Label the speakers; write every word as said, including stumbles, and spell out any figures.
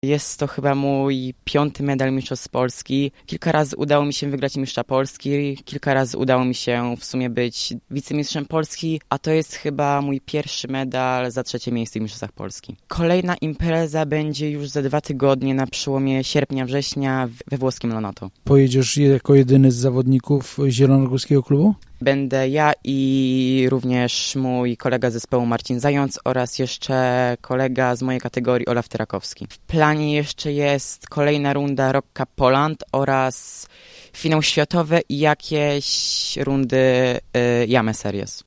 Speaker 1: Jest to chyba mój piąty medal mistrzostw Polski. Kilka razy udało mi się wygrać mistrza Polski, kilka razy udało mi się w sumie być wicemistrzem Polski, a to jest chyba mój pierwszy medal za trzecie miejsce w mistrzostwach Polski. Kolejna impreza będzie już za dwa tygodnie na przełomie sierpnia-września we włoskim Lonoto.
Speaker 2: Pojedziesz jako jedyny z zawodników zielonogórskiego klubu?
Speaker 1: Będę ja i również mój kolega z zespołu Marcin Zając oraz jeszcze kolega z mojej kategorii Olaf Tyrakowski. W planie jeszcze jest kolejna runda Rock Cup Poland oraz finał światowy i jakieś rundy y, Yame Series.